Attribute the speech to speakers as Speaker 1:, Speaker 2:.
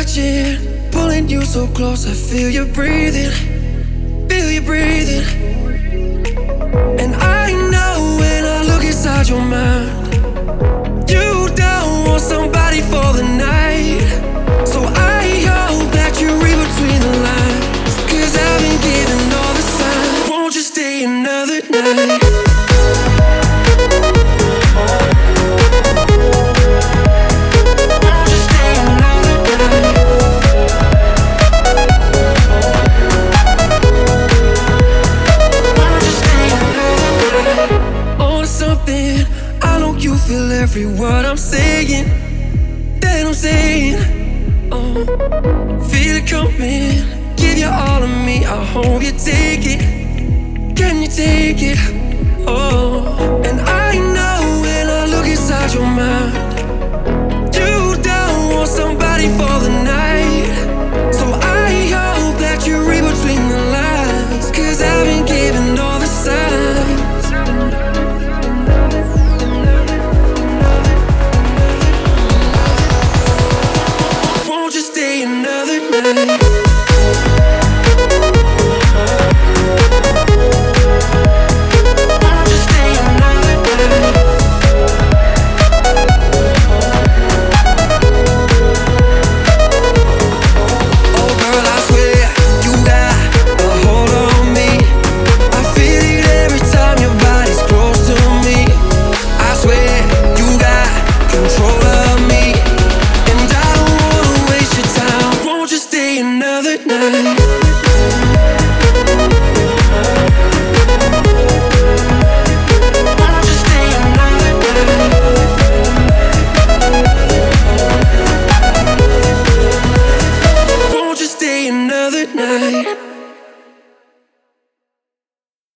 Speaker 1: touching, pulling you so close. I feel you breathing, feel you breathing. And I know when I look inside your mind, you don't want somebody for the night. So I hope that you read between the lines, 'cause I've been giving all the signs. Won't you stay another night? Feel every word I'm saying, that I'm saying. Oh, feel it coming. Give you all of me. I hope you take it. Can you take it? Oh, and I know when I look inside your mind,